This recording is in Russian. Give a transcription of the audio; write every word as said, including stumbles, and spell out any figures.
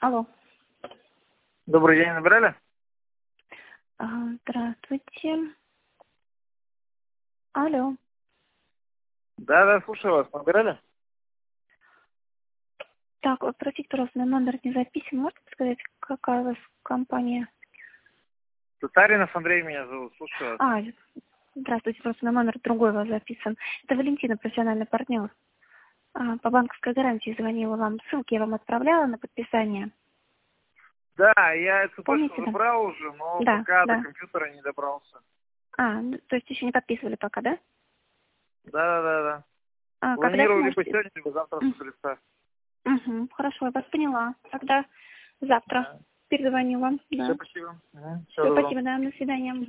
Алло. Добрый день, набрали? А, Здравствуйте. Алло. Да, да, слушаю вас. Набирали? Так, вот, простите, пожалуйста, на номер не записан. Можете сказать, какая у вас компания? Татаринов Андрей меня зовут. Слушаю вас. А, здравствуйте, просто на номер другой у вас записан. Это Валентина, профессиональный партнер. А, по банковской гарантии звонила вам. Ссылки я вам отправляла на подписание. Да, я эту Помните, почту да? забрал уже, но Да, пока до да. компьютера не добрался. А, ну, то есть еще не подписывали пока, да? Да, да, да, да. А, когда Планировал либо сможете? сегодня, либо завтра с утреца. Угу, хорошо, я вас поняла. Тогда завтра Да. перезвоню вам. Все, Да. спасибо. Угу. Всего Все, доброго. спасибо, да, до свидания.